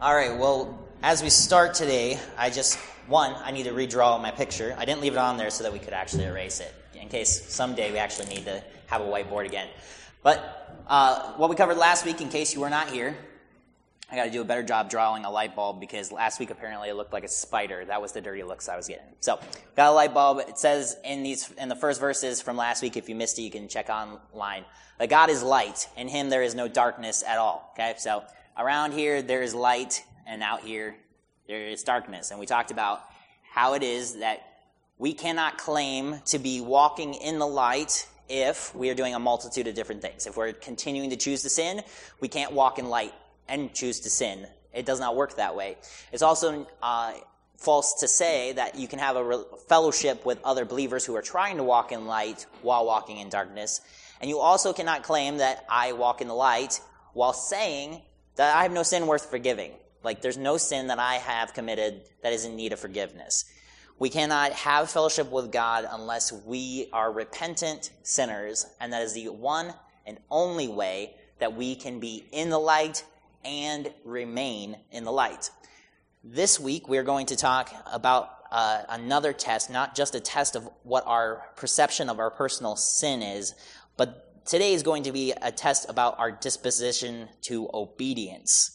All right, well, as we start today, I need to redraw my picture. I didn't leave it on there so that we could actually erase it, in case someday we actually need to have a whiteboard again. But what we covered last week, in case you were not here, I got to do a better job drawing a light bulb, because last week apparently it looked like a spider. That was the dirty looks I was getting. So, got a light bulb. It says in the first verses from last week, if you missed it, you can check online, that God is light. In him there is no darkness at all. Okay, so around here there is light, and out here there is darkness. And we talked about how it is that we cannot claim to be walking in the light if we are doing a multitude of different things. If we're continuing to choose to sin, we can't walk in light and choose to sin. It does not work that way. It's also false to say that you can have a fellowship with other believers who are trying to walk in light while walking in darkness. And you also cannot claim that I walk in the light while saying that I have no sin worth forgiving. Like, there's no sin that I have committed that is in need of forgiveness. We cannot have fellowship with God unless we are repentant sinners, and that is the one and only way that we can be in the light and remain in the light. This week, we're going to talk about another test, not just a test of what our perception of our personal sin is, but today is going to be a test about our disposition to obedience.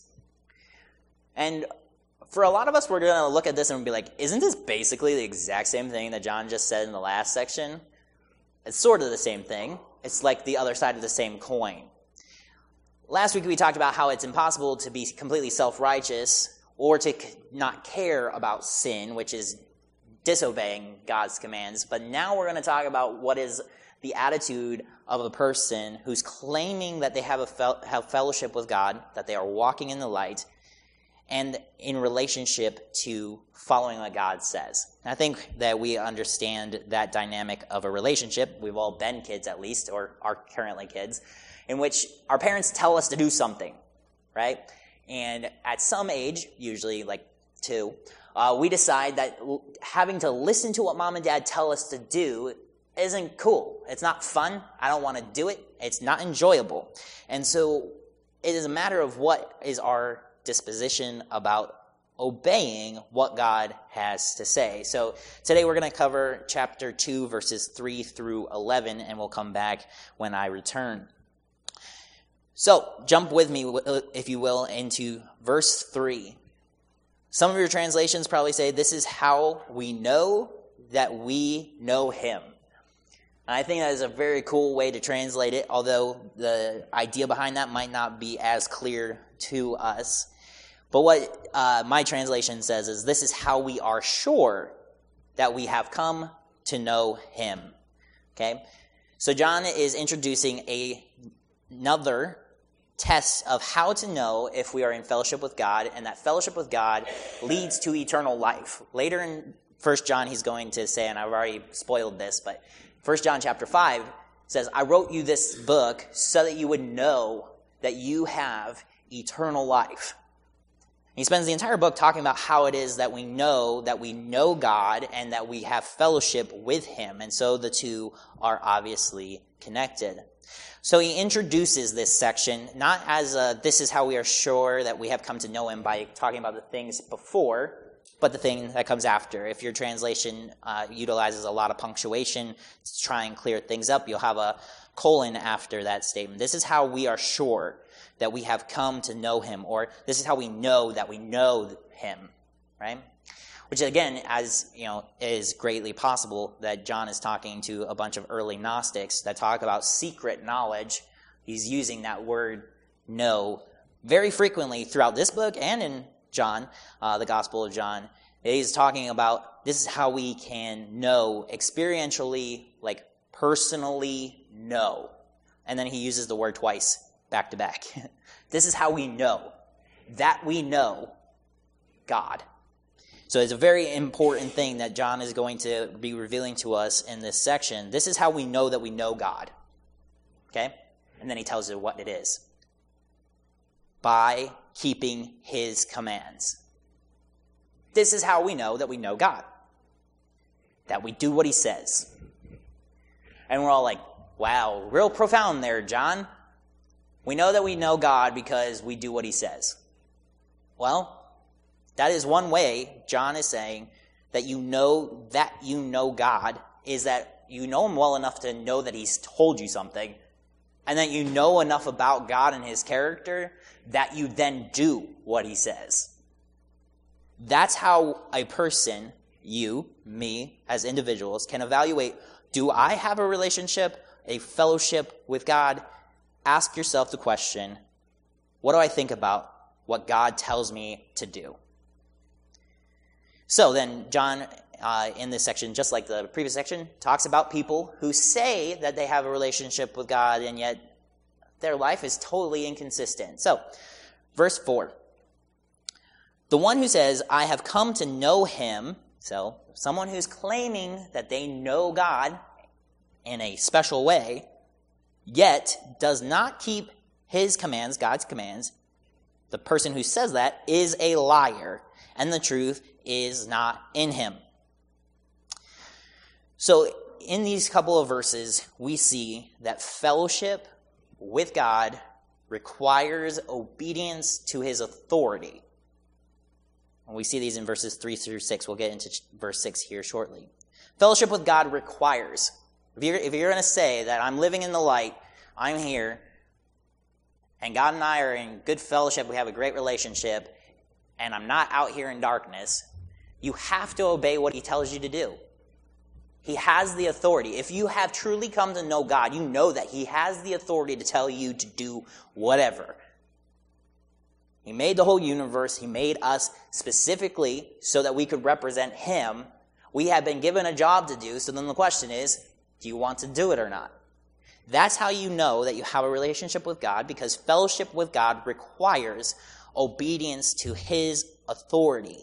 And for a lot of us, we're going to look at this and be like, isn't this basically the exact same thing that John just said in the last section? It's sort of the same thing. It's like the other side of the same coin. Last week we talked about how it's impossible to be completely self-righteous or to not care about sin, which is disobeying God's commands. But now we're going to talk about what is the attitude of a person who's claiming that they have fellowship with God, that they are walking in the light, and in relationship to following what God says. And I think that we understand that dynamic of a relationship. We've all been kids, at least, or are currently kids, in which our parents tell us to do something, right? And at some age, usually like 2, we decide that having to listen to what mom and dad tell us to do isn't cool. It's not fun. I don't want to do it. It's not enjoyable. And so it is a matter of what is our disposition about obeying what God has to say. So today we're going to cover chapter 2, verses 3 through 11, and we'll come back when I return. So jump with me, if you will, into verse 3. Some of your translations probably say, this is how we know that we know him. And I think that is a very cool way to translate it, although the idea behind that might not be as clear to us. But what my translation says is, this is how we are sure that we have come to know him. Okay? So John is introducing another test of how to know if we are in fellowship with God, and that fellowship with God leads to eternal life. Later in 1 John, he's going to say, and I've already spoiled this, but 1 John chapter 5 says, I wrote you this book so that you would know that you have eternal life. He spends the entire book talking about how it is that we know God and that we have fellowship with him. And so the two are obviously connected. So he introduces this section not as this is how we are sure that we have come to know him by talking about the things before, but the thing that comes after. If your translation utilizes a lot of punctuation to try and clear things up, you'll have a colon after that statement. This is how we are sure that we have come to know him, or this is how we know that we know him, right? Which again, as you know, is greatly possible that John is talking to a bunch of early Gnostics that talk about secret knowledge. He's using that word know very frequently throughout this book and in John, the Gospel of John. He's talking about this is how we can know experientially, like personally know. And then he uses the word twice, back to back. This is how we know that we know God. So it's a very important thing that John is going to be revealing to us in this section. This is how we know that we know God. Okay? And then he tells you what it is. By keeping his commands. This is how we know that we know God. That we do what he says. And we're all like, wow, real profound there, John. We know that we know God because we do what he says. Well, that is one way John is saying that you know God, is that you know him well enough to know that he's told you something, and that you know enough about God and his character that you then do what he says. That's how a person, you, me, as individuals, can evaluate, do I have a relationship, a fellowship with God? Ask yourself the question, what do I think about what God tells me to do? So then John, in this section, just like the previous section, talks about people who say that they have a relationship with God, and yet their life is totally inconsistent. So, verse 4. The one who says, I have come to know him, so someone who's claiming that they know God in a special way, yet does not keep his commands, God's commands, the person who says that is a liar, and the truth is not in him. So in these couple of verses, we see that fellowship with God requires obedience to his authority. And we see these in verses 3 through 6. We'll get into verse 6 here shortly. Fellowship with God requires. If you're going to say that I'm living in the light, I'm here, and God and I are in good fellowship, we have a great relationship, and I'm not out here in darkness, you have to obey what he tells you to do. He has the authority. If you have truly come to know God, you know that he has the authority to tell you to do whatever. He made the whole universe. He made us specifically so that we could represent him. We have been given a job to do, so then the question is, do you want to do it or not? That's how you know that you have a relationship with God, because fellowship with God requires obedience to his authority.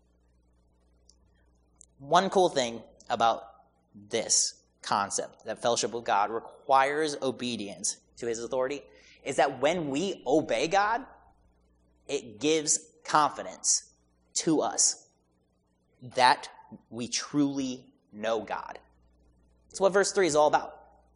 One cool thing about this concept, that fellowship with God requires obedience to his authority, is that when we obey God, it gives confidence to us that we truly know God. That's what verse 3 is all about.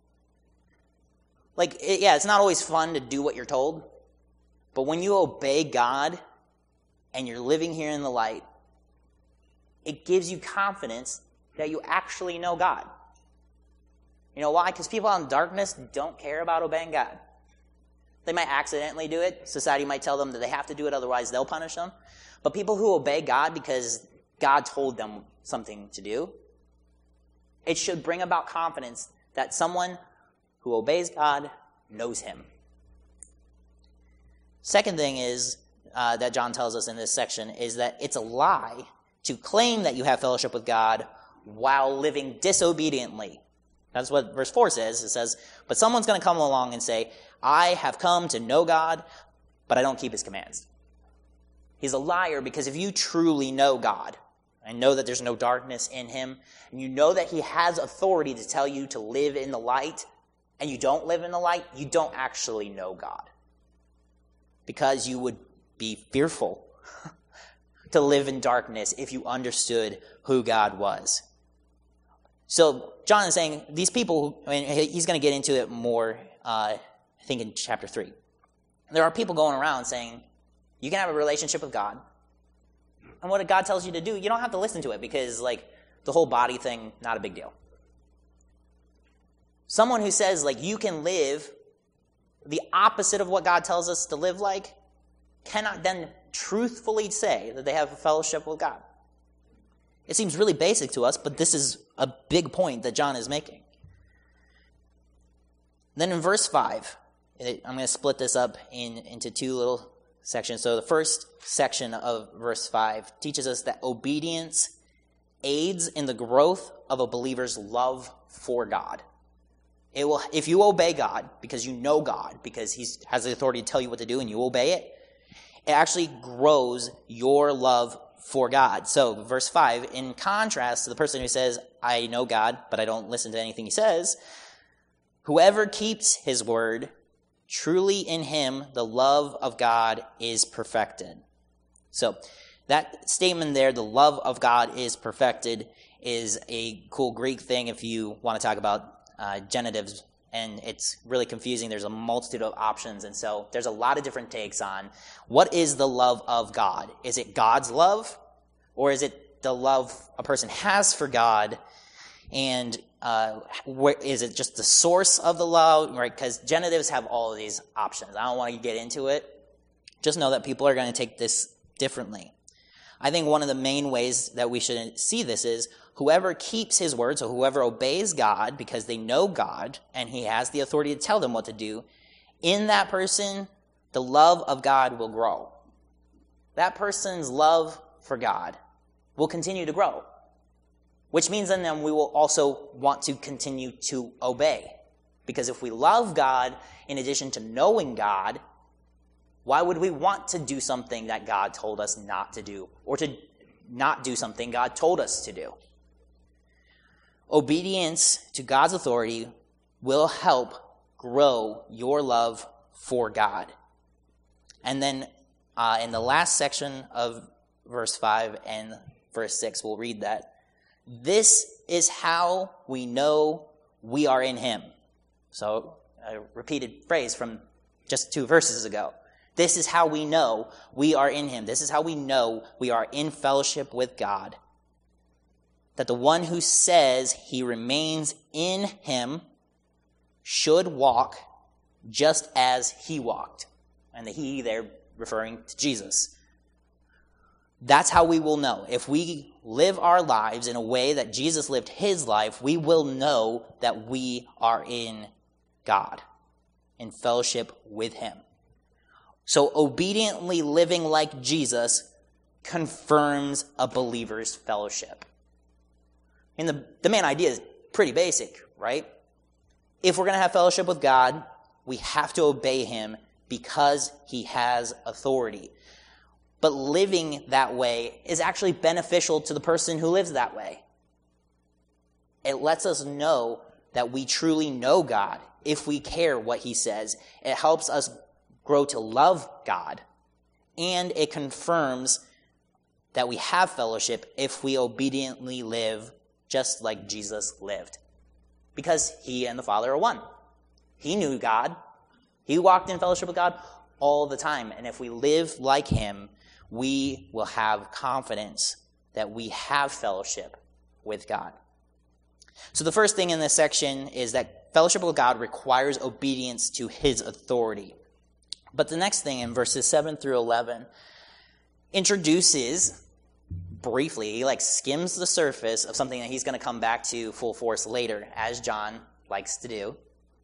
It's not always fun to do what you're told, but when you obey God and you're living here in the light, it gives you confidence that you actually know God. You know why? Because people out in darkness don't care about obeying God. They might accidentally do it. Society might tell them that they have to do it, otherwise they'll punish them. But people who obey God because God told them something to do, it should bring about confidence that someone who obeys God knows him. Second thing is that John tells us in this section is that it's a lie to claim that you have fellowship with God while living disobediently. That's what verse 4 says. It says, but someone's going to come along and say, I have come to know God, but I don't keep his commands. He's a liar, because if you truly know God, and know that there's no darkness in him, and you know that he has authority to tell you to live in the light, and you don't live in the light, you don't actually know God. Because you would be fearful to live in darkness if you understood who God was. So John is saying these people, he's going to get into it more, I think in chapter 3. There are people going around saying, you can have a relationship with God, and what God tells you to do, you don't have to listen to it, because the whole body thing, not a big deal. Someone who says you can live the opposite of what God tells us to live like cannot then truthfully say that they have a fellowship with God. It seems really basic to us, but this is a big point that John is making. Then in verse 5, I'm going to split this up into two little sections. So the first section of verse 5 teaches us that obedience aids in the growth of a believer's love for God. It will, if you obey God, because you know God, because he has the authority to tell you what to do and you obey it, it actually grows your love for God. So verse 5, in contrast to the person who says, I know God, but I don't listen to anything he says, whoever keeps his word, truly in him the love of God is perfected. So that statement there, the love of God is perfected, is a cool Greek thing if you want to talk about genitives and it's really confusing. There's a multitude of options, and so there's a lot of different takes on what is the love of God. Is it God's love, or is it the love a person has for God, and is it just the source of the love, right? Because genitives have all of these options. I don't want to get into it. Just know that people are going to take this differently. I think one of the main ways that we should see this is whoever keeps his word, so whoever obeys God because they know God and he has the authority to tell them what to do, in that person, the love of God will grow. That person's love for God will continue to grow, which means then we will also want to continue to obey. Because if we love God in addition to knowing God, why would we want to do something that God told us not to do, or to not do something God told us to do? Obedience to God's authority will help grow your love for God. And then in the last section of verse 5 and verse 6, we'll read that. This is how we know we are in him. So a repeated phrase from just 2 verses ago. This is how we know we are in him. This is how we know we are in fellowship with God. That the one who says he remains in him should walk just as he walked. And the he there referring to Jesus. That's how we will know. If we live our lives in a way that Jesus lived his life, we will know that we are in God, in fellowship with him. So obediently living like Jesus confirms a believer's fellowship. And the main idea is pretty basic, right? If we're going to have fellowship with God, we have to obey him because he has authority. But living that way is actually beneficial to the person who lives that way. It lets us know that we truly know God if we care what he says. It helps us grow to love God, and it confirms that we have fellowship if we obediently live just like Jesus lived. Because he and the Father are one. He knew God. He walked in fellowship with God all the time. And if we live like him, we will have confidence that we have fellowship with God. So the first thing in this section is that fellowship with God requires obedience to his authority. But the next thing in verses 7 through 11 introduces briefly, he skims the surface of something that he's going to come back to full force later, as John likes to do.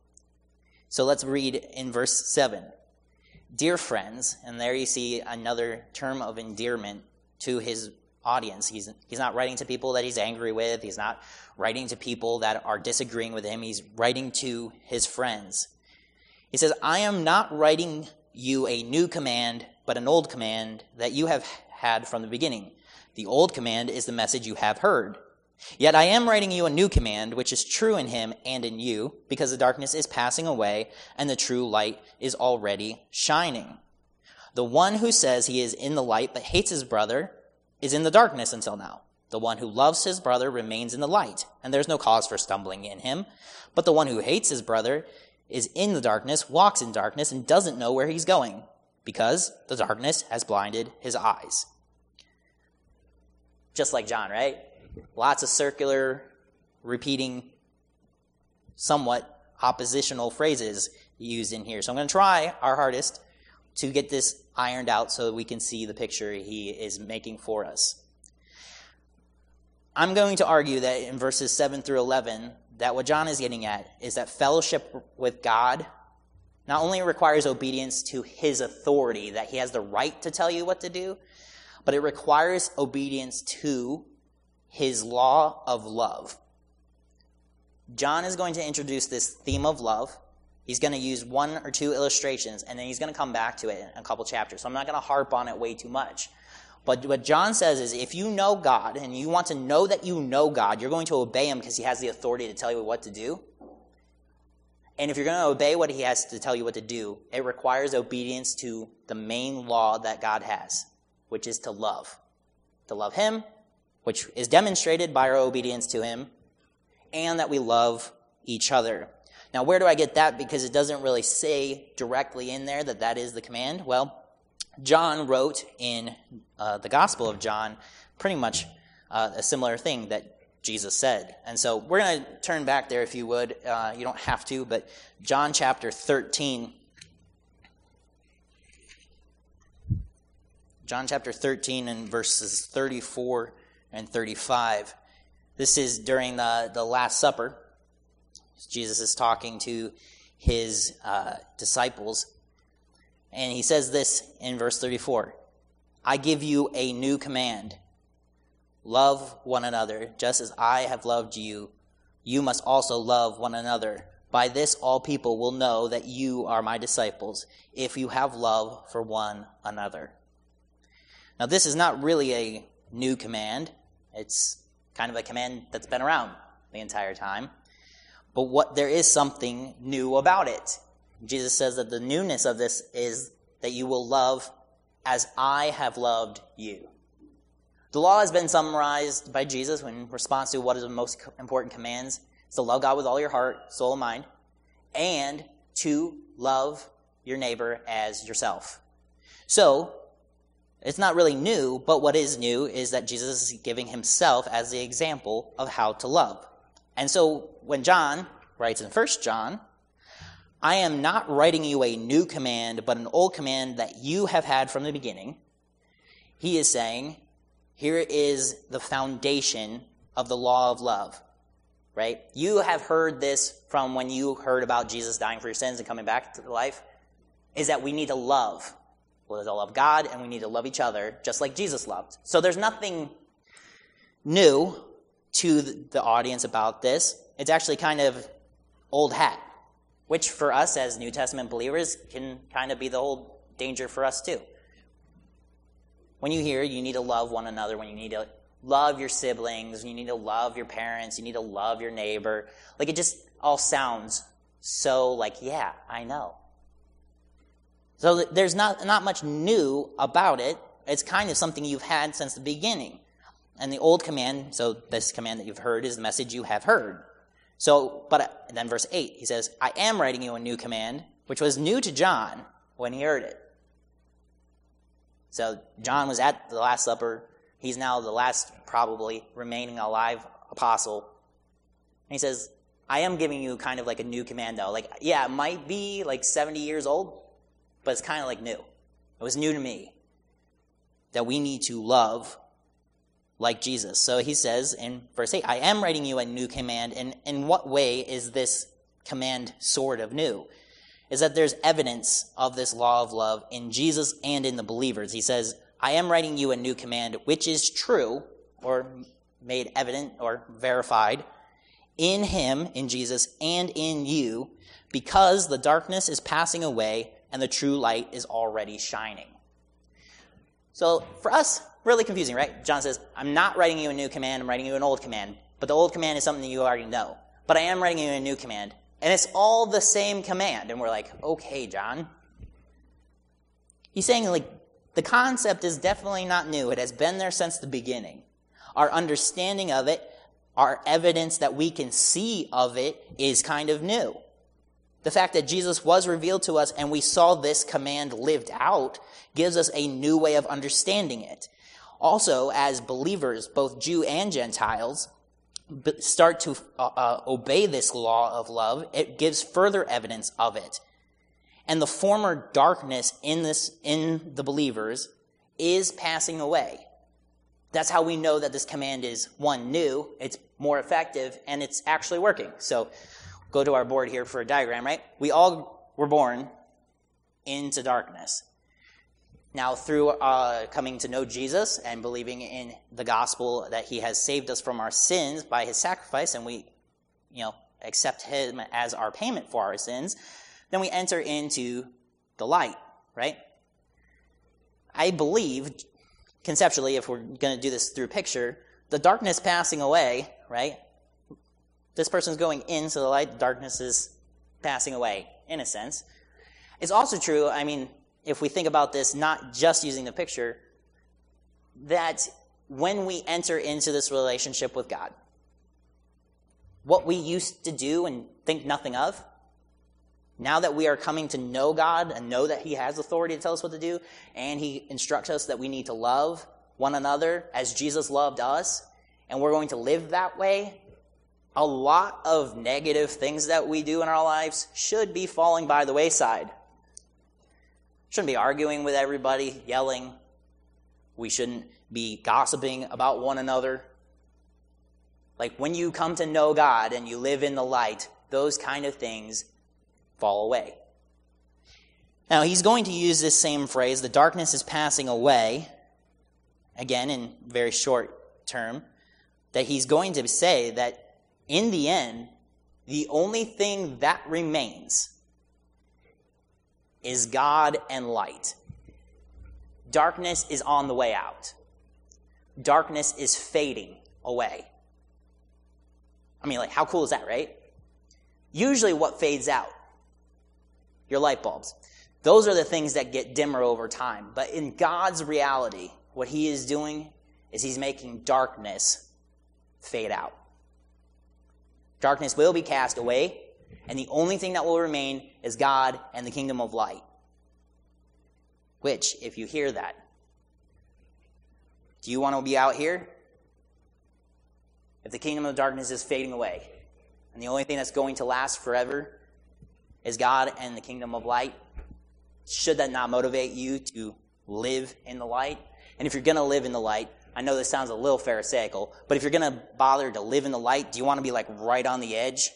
So let's read in verse 7. Dear friends, and there you see another term of endearment to his audience. He's not writing to people that he's angry with. He's not writing to people that are disagreeing with him. He's writing to his friends. He says, I am not writing you a new command, but an old command that you have had from the beginning. The old command is the message you have heard. Yet I am writing you a new command, which is true in him and in you, because the darkness is passing away and the true light is already shining. The one who says he is in the light but hates his brother is in the darkness until now. The one who loves his brother remains in the light, and there's no cause for stumbling in him. But the one who hates his brother is in the darkness, walks in darkness, and doesn't know where he's going, because the darkness has blinded his eyes. Just like John, right? Lots of circular, repeating, somewhat oppositional phrases used in here. So I'm going to try our hardest to get this ironed out so that we can see the picture he is making for us. I'm going to argue that in verses 7 through 11, that what John is getting at is that fellowship with God not only requires obedience to his authority, that he has the right to tell you what to do, but it requires obedience to his law of love. John is going to introduce this theme of love. He's going to use 1 or 2 illustrations, and then he's going to come back to it in a couple chapters. So I'm not going to harp on it way too much. But what John says is if you know God and you want to know that you know God, you're going to obey him because he has the authority to tell you what to do. And if you're going to obey what he has to tell you what to do, it requires obedience to the main law that God has, which is to love. To love him, which is demonstrated by our obedience to him, and that we love each other. Now, where do I get that? Because it doesn't really say directly in there that that is the command. Well, John wrote in the Gospel of John pretty much a similar thing that Jesus said. And so we're going to turn back there if you would. You don't have to, but John chapter 13. John chapter 13 and verses 34 and 35. This is during the Last Supper. Jesus is talking to his disciples. And he says this in verse 34. I give you a new command. Love one another, just as I have loved you. You must also love one another. By this all people will know that you are my disciples, if you have love for one another. Now, this is not really a new command. It's kind of a command that's been around the entire time. But there is something new about it. Jesus says that the newness of this is that you will love as I have loved you. The law has been summarized by Jesus in response to what is the most important commands. It's to love God with all your heart, soul, and mind, and to love your neighbor as yourself. So, it's not really new, but what is new is that Jesus is giving himself as the example of how to love. And so, when John writes in 1 John, I am not writing you a new command, but an old command that you have had from the beginning, he is saying, here is the foundation of the law of love, right? You have heard this from when you heard about Jesus dying for your sins and coming back to life, is that we need to love. We need to love God and we need to love each other just like Jesus loved. So there's nothing new to the audience about this. It's actually kind of old hat, which for us as New Testament believers can kind of be the whole danger for us too. When you hear you need to love one another, when you need to love your siblings, you need to love your parents, you need to love your neighbor, like it just all sounds so like, yeah, I know. So there's not much new about it. It's kind of something you've had since the beginning. And the old command, so this command that you've heard is the message you have heard. So, but then verse 8, he says, I am writing you a new command, which was new to John when he heard it. So John was at the Last Supper. He's now the last probably remaining alive apostle. And he says, I am giving you kind of like a new command though. Like, yeah, it might be like 70 years old, but it's kind of like new. It was new to me that we need to love like Jesus. So he says in verse 8, I am writing you a new command. And in what way is this command sort of new? Is that there's evidence of this law of love in Jesus and in the believers. He says, I am writing you a new command, which is true, or made evident or verified, in him, in Jesus, and in you, because the darkness is passing away and the true light is already shining. So for us, really confusing, right? John says, I'm not writing you a new command, I'm writing you an old command. But the old command is something that you already know. But I am writing you a new command. And it's all the same command. And we're like, okay, John. He's saying, like, the concept is definitely not new. It has been there since the beginning. Our understanding of it, our evidence that we can see of it is kind of new. The fact that Jesus was revealed to us and we saw this command lived out gives us a new way of understanding it. Also, as believers, both Jew and Gentiles, start to obey this law of love, it gives further evidence of it. And the former darkness in the believers is passing away. That's how we know that this command is, one, new, it's more effective, and it's actually working. So go to our board here for a diagram, right? We all were born into darkness. Now, through coming to know Jesus and believing in the gospel that he has saved us from our sins by his sacrifice, and we, accept him as our payment for our sins, then we enter into the light, right? I believe, conceptually, if we're going to do this through picture, the darkness passing away, right? This person's going into the light, the darkness is passing away, in a sense. It's also true, if we think about this, not just using the picture, that when we enter into this relationship with God, what we used to do and think nothing of, Now that we are coming to know God and know that he has authority to tell us what to do, and he instructs us that we need to love one another as Jesus loved us, and we're going to live that way, a lot of negative things that we do in our lives should be falling by the wayside. Shouldn't be arguing with everybody, yelling. We shouldn't be gossiping about one another. Like when you come to know God and you live in the light, those kind of things fall away. Now, he's going to use this same phrase, the darkness is passing away, again in very short term, that he's going to say that in the end, the only thing that remains is God and light. Darkness is on the way out. Darkness is fading away. I mean, like, how cool is that, right? Usually what fades out? Your light bulbs. Those are the things that get dimmer over time. But in God's reality, what he is doing is he's making darkness fade out. Darkness will be cast away, and the only thing that will remain is God and the kingdom of light. Which, if you hear that, do you want to be out here? If the kingdom of darkness is fading away, and the only thing that's going to last forever is God and the kingdom of light, should that not motivate you to live in the light? And if you're going to live in the light, I know this sounds a little pharisaical, but if you're going to bother to live in the light, do you want to be like right on the edge?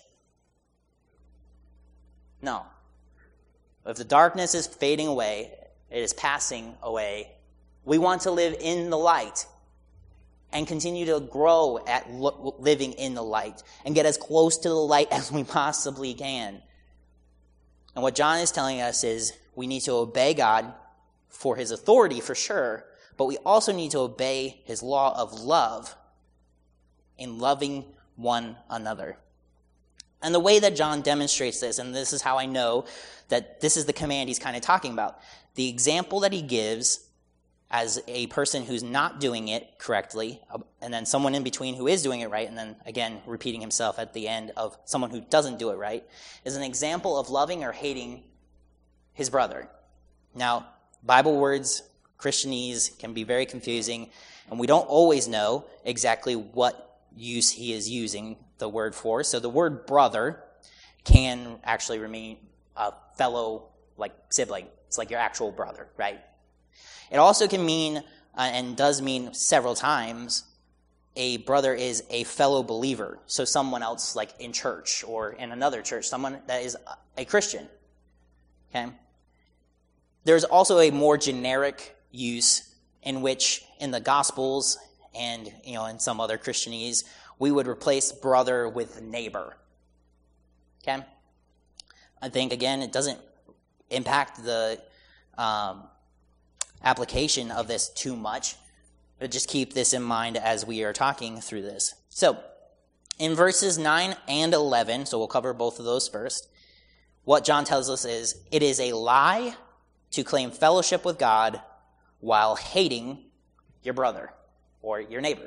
No. If the darkness is fading away, it is passing away, we want to live in the light and continue to grow at living in the light and get as close to the light as we possibly can. And what John is telling us is we need to obey God for his authority for sure, but we also need to obey his law of love in loving one another. And the way that John demonstrates this, and this is how I know that this is the command he's kind of talking about, the example that he gives as a person who's not doing it correctly, and then someone in between who is doing it right, and then again repeating himself at the end of someone who doesn't do it right, is an example of loving or hating his brother. Now, Bible words, Christianese, can be very confusing, and we don't always know exactly what use he is using the word for. So the word brother can actually remain a fellow, like sibling. It's like your actual brother, right? It also can mean, and does mean several times, a brother is a fellow believer. So someone else like in church or in another church, someone that is a Christian. Okay? There's also a more generic use in which in the Gospels and in some other Christianese, we would replace brother with neighbor. Okay? I think, again, it doesn't impact the application of this too much, but just keep this in mind as we are talking through this. So, in verses 9 and 11, so we'll cover both of those first, what John tells us is, it is a lie to claim fellowship with God while hating your brother or your neighbor.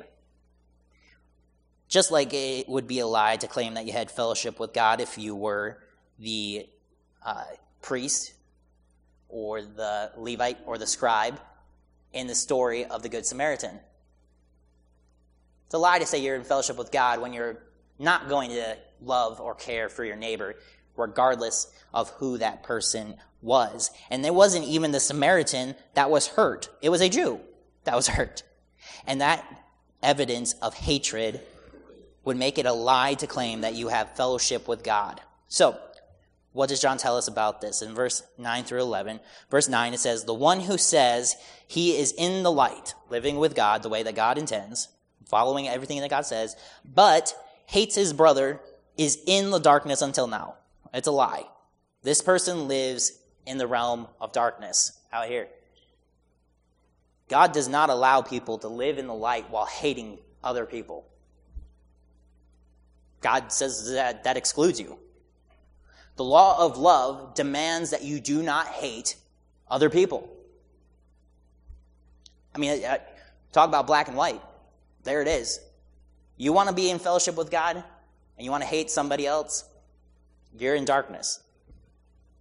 Just like it would be a lie to claim that you had fellowship with God if you were the priest or the Levite or the scribe in the story of the Good Samaritan. It's a lie to say you're in fellowship with God when you're not going to love or care for your neighbor, regardless of who that person was. And it wasn't even the Samaritan that was hurt. It was a Jew that was hurt. And that evidence of hatred would make it a lie to claim that you have fellowship with God. So, what does John tell us about this? In verse 9 through 11, verse 9, it says, the one who says he is in the light, living with God the way that God intends, following everything that God says, but hates his brother is in the darkness until now. It's a lie. This person lives in the realm of darkness out here. God does not allow people to live in the light while hating other people. God says that excludes you. The law of love demands that you do not hate other people. I mean, talk about black and white. There it is. You want to be in fellowship with God and you want to hate somebody else, you're in darkness.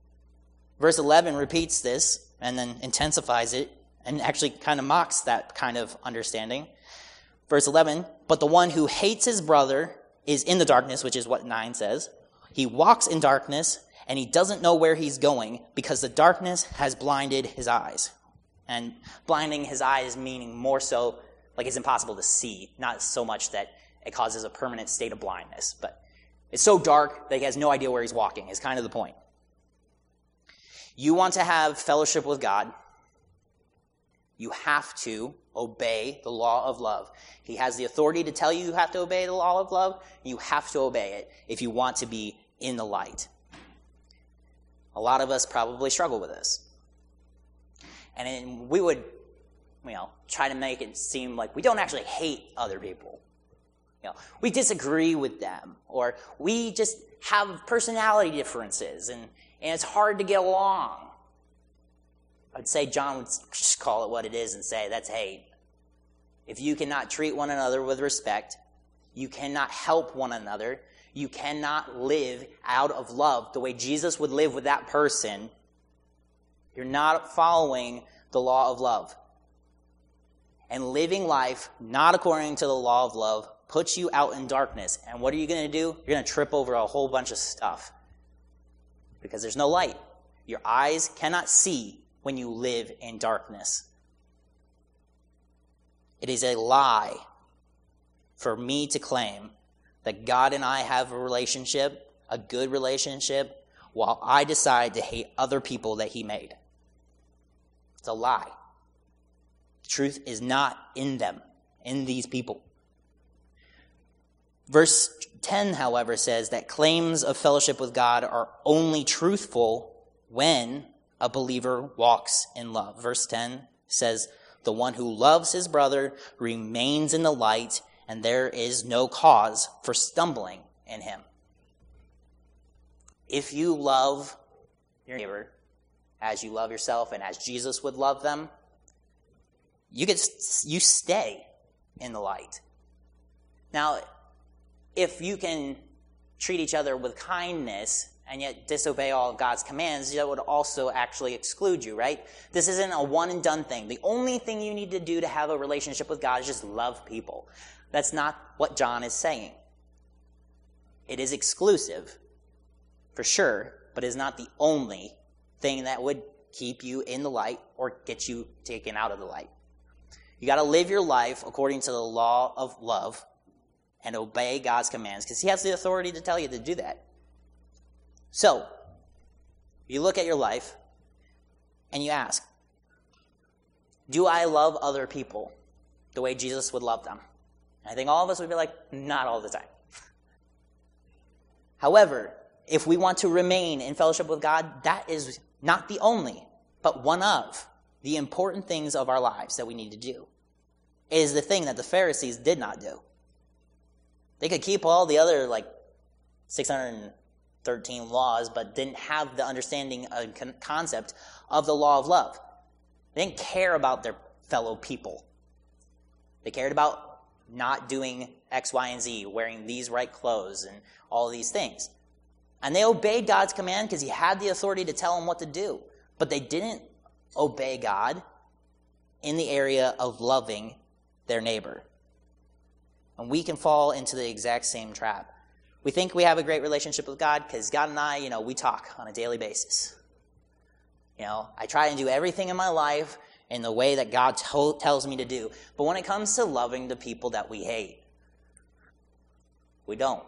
Verse 11 repeats this and then intensifies it and actually kind of mocks that kind of understanding. Verse 11, but the one who hates his brother is in the darkness, which is what 9 says. He walks in darkness, and he doesn't know where he's going because the darkness has blinded his eyes. And blinding his eyes meaning more so like it's impossible to see, not so much that it causes a permanent state of blindness. But it's so dark that he has no idea where he's walking is kind of the point. You want to have fellowship with God, you have to obey the law of love. He has the authority to tell you have to obey the law of love. You have to obey it if you want to be in the light. A lot of us probably struggle with this. And we would, try to make it seem like we don't actually hate other people. We disagree with them, or we just have personality differences, and it's hard to get along. I'd say John would just call it what it is and say that's hate. If you cannot treat one another with respect, you cannot help one another, you cannot live out of love the way Jesus would live with that person, you're not following the law of love. And living life not according to the law of love puts you out in darkness. And what are you going to do? You're going to trip over a whole bunch of stuff because there's no light. Your eyes cannot see when you live in darkness. It is a lie for me to claim that God and I have a relationship, a good relationship, while I decide to hate other people that he made. It's a lie. The truth is not in them, in these people. Verse 10, however, says that claims of fellowship with God are only truthful when a believer walks in love. Verse 10 says, the one who loves his brother remains in the light, and there is no cause for stumbling in him. If you love your neighbor as you love yourself and as Jesus would love them, you stay in the light. Now, if you can treat each other with kindness and yet disobey all of God's commands, that would also actually exclude you, right? This isn't a one and done thing. The only thing you need to do to have a relationship with God is just love people. That's not what John is saying. It is exclusive, for sure, but is not the only thing that would keep you in the light or get you taken out of the light. You got to live your life according to the law of love and obey God's commands because he has the authority to tell you to do that. So, you look at your life and you ask, do I love other people the way Jesus would love them? And I think all of us would be like, not all the time. However, if we want to remain in fellowship with God, that is not the only, but one of the important things of our lives that we need to do. It is the thing that the Pharisees did not do. They could keep all the other 613 laws, but didn't have the understanding and concept of the law of love. They didn't care about their fellow people. They cared about not doing X, Y, and Z, wearing these right clothes and all these things. And they obeyed God's command because he had the authority to tell them what to do. But they didn't obey God in the area of loving their neighbor. And we can fall into the exact same trap. We think we have a great relationship with God because God and I, we talk on a daily basis. I try and do everything in my life in the way that God tells me to do. But when it comes to loving the people that we hate, we don't.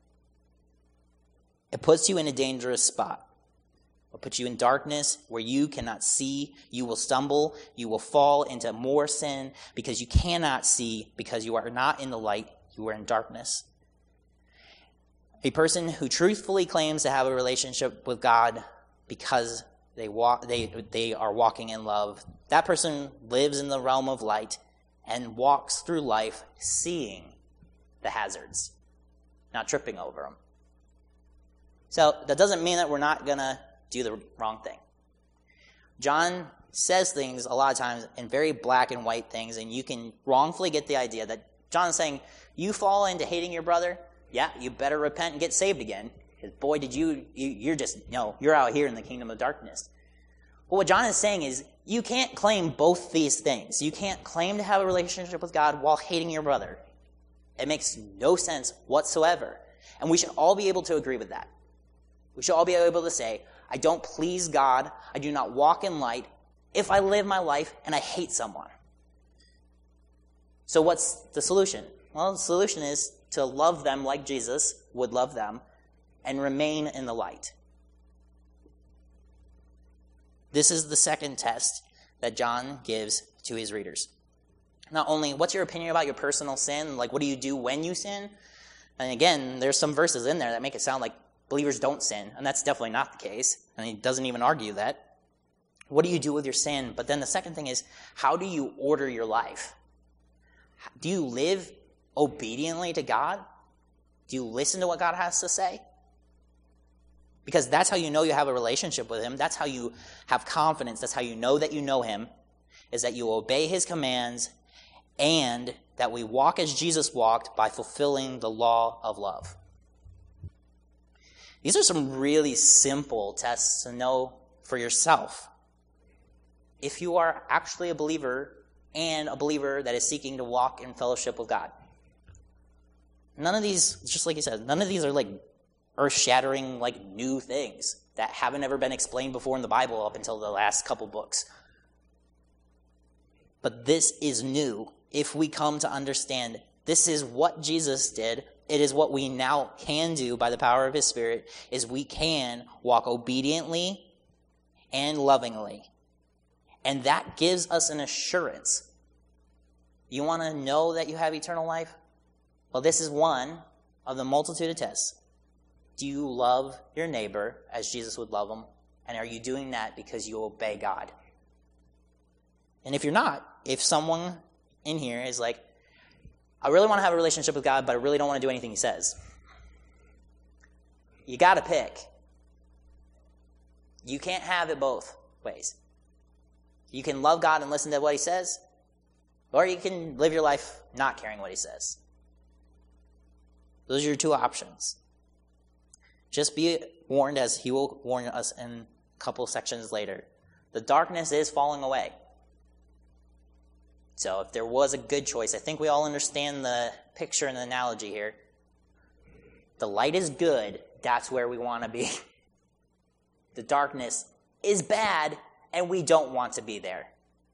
It puts you in a dangerous spot. It puts you in darkness where you cannot see. You will stumble. You will fall into more sin because you cannot see because you are not in the light. You are in darkness. A person who truthfully claims to have a relationship with God because they are walking in love, that person lives in the realm of light and walks through life seeing the hazards, not tripping over them. So that doesn't mean that we're not going to do the wrong thing. John says things a lot of times in very black and white things, and you can wrongfully get the idea that John is saying, you fall into hating your brother, yeah, you better repent and get saved again. Because boy, you're out here in the kingdom of darkness. But what John is saying is, you can't claim both these things. You can't claim to have a relationship with God while hating your brother. It makes no sense whatsoever. And we should all be able to agree with that. We should all be able to say, I don't please God, I do not walk in light, if I live my life and I hate someone. So what's the solution? Well, the solution is to love them like Jesus would love them and remain in the light. This is the second test that John gives to his readers. Not only, what's your opinion about your personal sin? Like, what do you do when you sin? And again, there's some verses in there that make it sound like believers don't sin, and that's definitely not the case. And he doesn't even argue that. What do you do with your sin? But then the second thing is, how do you order your life? Do you live obediently to God? Do you listen to what God has to say? Because that's how you know you have a relationship with him. That's how you have confidence. That's how you know him, is that you obey his commands and that we walk as Jesus walked by fulfilling the law of love. These are some really simple tests to know for yourself. If you are actually a believer and a believer that is seeking to walk in fellowship with God. None of these, just like he said, none of these are like earth-shattering, like new things that haven't ever been explained before in the Bible up until the last couple books. But this is new if we come to understand this is what Jesus did. It is what we now can do by the power of his Spirit, is we can walk obediently and lovingly. And that gives us an assurance. You want to know that you have eternal life? Well, this is one of the multitude of tests. Do you love your neighbor as Jesus would love him? And are you doing that because you obey God? And if you're not, if someone in here is like, I really want to have a relationship with God, but I really don't want to do anything he says, you got to pick. You can't have it both ways. You can love God and listen to what he says, or you can live your life not caring what he says. Those are your two options. Just be warned, as he will warn us in a couple sections later. The darkness is falling away. So if there was a good choice, I think we all understand the picture and the analogy here. The light is good, that's where we want to be. The darkness is bad, and we don't want to be there.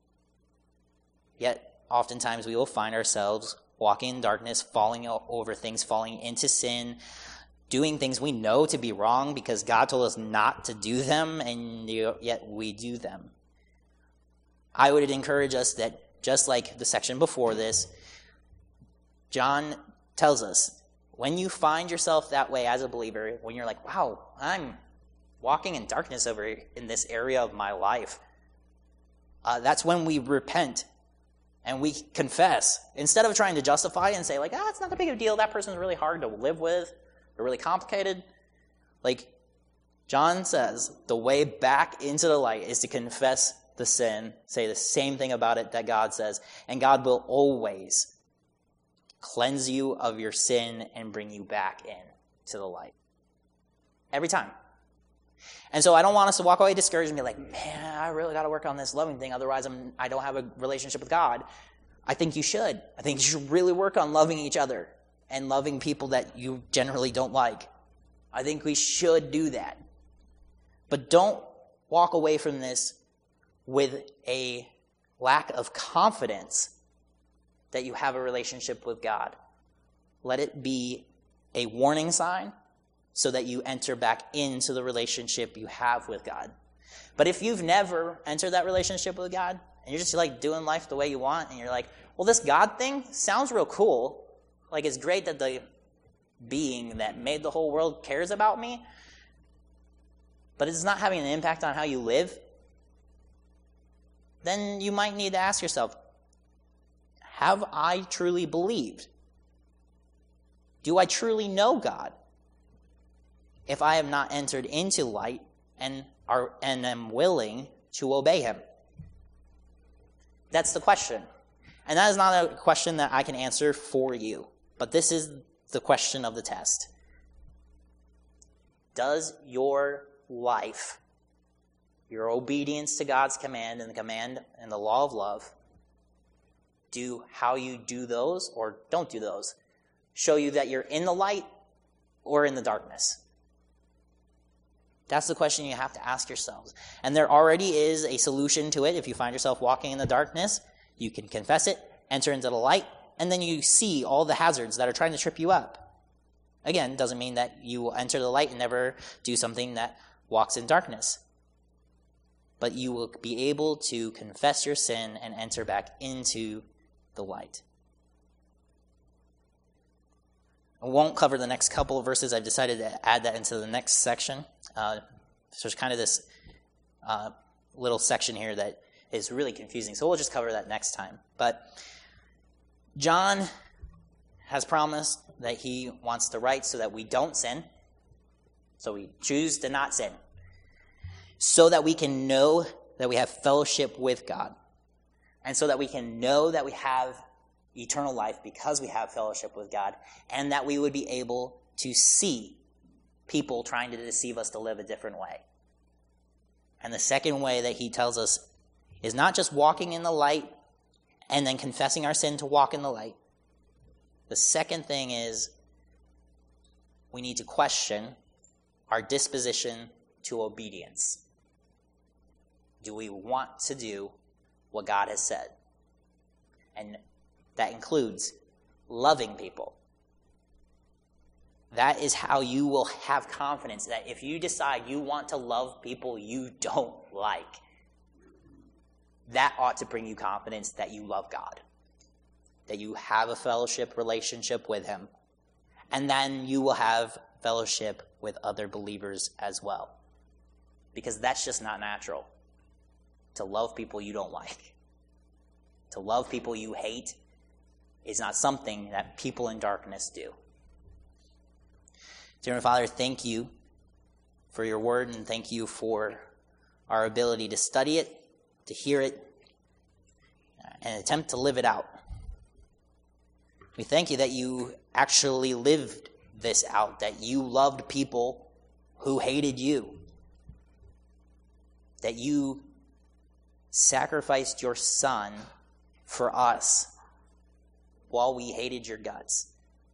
Yet, oftentimes we will find ourselves walking in darkness, falling over things, falling into sin, doing things we know to be wrong because God told us not to do them, and yet we do them. I would encourage us that, just like the section before this, John tells us, when you find yourself that way as a believer, when you're like, wow, I'm walking in darkness over in this area of my life, that's when we repent and we confess. Instead of trying to justify and say, like, it's not that big of a deal, that person's really hard to live with, they're really complicated. Like John says, the way back into the light is to confess the sin, say the same thing about it that God says, and God will always cleanse you of your sin and bring you back in to the light. Every time. And so I don't want us to walk away discouraged and be like, man, I really got to work on this loving thing, otherwise I don't have a relationship with God. I think you should. I think you should really work on loving each other and loving people that you generally don't like. I think we should do that. But don't walk away from this with a lack of confidence that you have a relationship with God. Let it be a warning sign so that you enter back into the relationship you have with God. But if you've never entered that relationship with God, and you're just like doing life the way you want, and you're like, well, this God thing sounds real cool. Like, it's great that the being that made the whole world cares about me, but it's not having an impact on how you live, then you might need to ask yourself, have I truly believed? Do I truly know God? If I have not entered into light and am willing to obey him. That's the question. And that is not a question that I can answer for you. But this is the question of the test. Does your life, your obedience to God's command and the command and the law of love, do how you do those or don't do those, show you that you're in the light or in the darkness? That's the question you have to ask yourselves. And there already is a solution to it. If you find yourself walking in the darkness, you can confess it, enter into the light, and then you see all the hazards that are trying to trip you up. Again, doesn't mean that you will enter the light and never do something that walks in darkness. But you will be able to confess your sin and enter back into the light. I won't cover the next couple of verses. I've decided to add that into the next section. So there's kind of this little section here that is really confusing. So we'll just cover that next time. But John has promised that he wants to write so that we don't sin. So we choose to not sin. So that we can know that we have fellowship with God. And so that we can know that we have eternal life because we have fellowship with God, and that we would be able to see people trying to deceive us to live a different way. And the second way that he tells us is not just walking in the light and then confessing our sin to walk in the light. The second thing is we need to question our disposition to obedience. Do we want to do what God has said? And that includes loving people. That is how you will have confidence that if you decide you want to love people you don't like, that ought to bring you confidence that you love God, that you have a fellowship relationship with him, and then you will have fellowship with other believers as well. Because that's just not natural, to love people you don't like. To love people you hate is not something that people in darkness do. Dear Father, thank you for your word, and thank you for our ability to study it, to hear it, and attempt to live it out. We thank you that you actually lived this out, that you loved people who hated you, that you sacrificed your son for us while we hated your guts.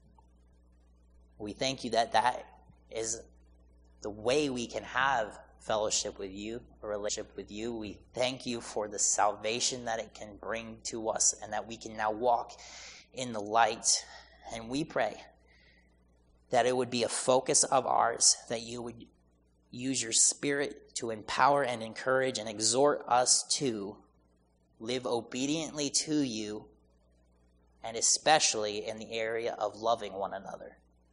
We thank you that that is the way we can have fellowship with you, a relationship with you. We thank you for the salvation that it can bring to us and that we can now walk in the light. And we pray that it would be a focus of ours, that you would use your Spirit to empower and encourage and exhort us to live obediently to you, and especially in the area of loving one another.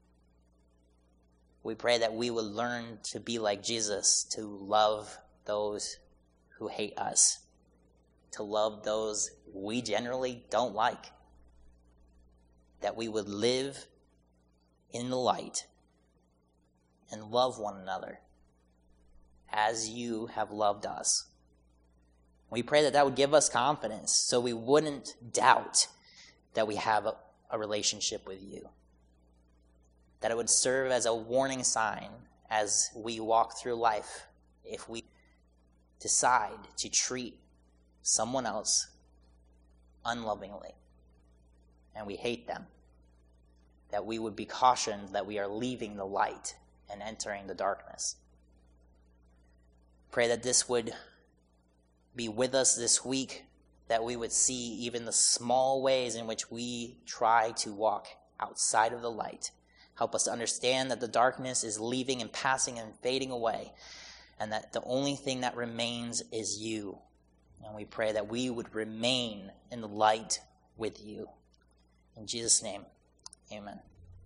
We pray that we would learn to be like Jesus, to love those who hate us, to love those we generally don't like, that we would live in the light and love one another as you have loved us. We pray that that would give us confidence so we wouldn't doubt that we have a relationship with you. That it would serve as a warning sign as we walk through life if we decide to treat someone else unlovingly and we hate them. That we would be cautioned that we are leaving the light and entering the darkness. Pray that this would be with us this week, that we would see even the small ways in which we try to walk outside of the light. Help us to understand that the darkness is leaving and passing and fading away, and that the only thing that remains is you. And we pray that we would remain in the light with you. In Jesus' name, amen.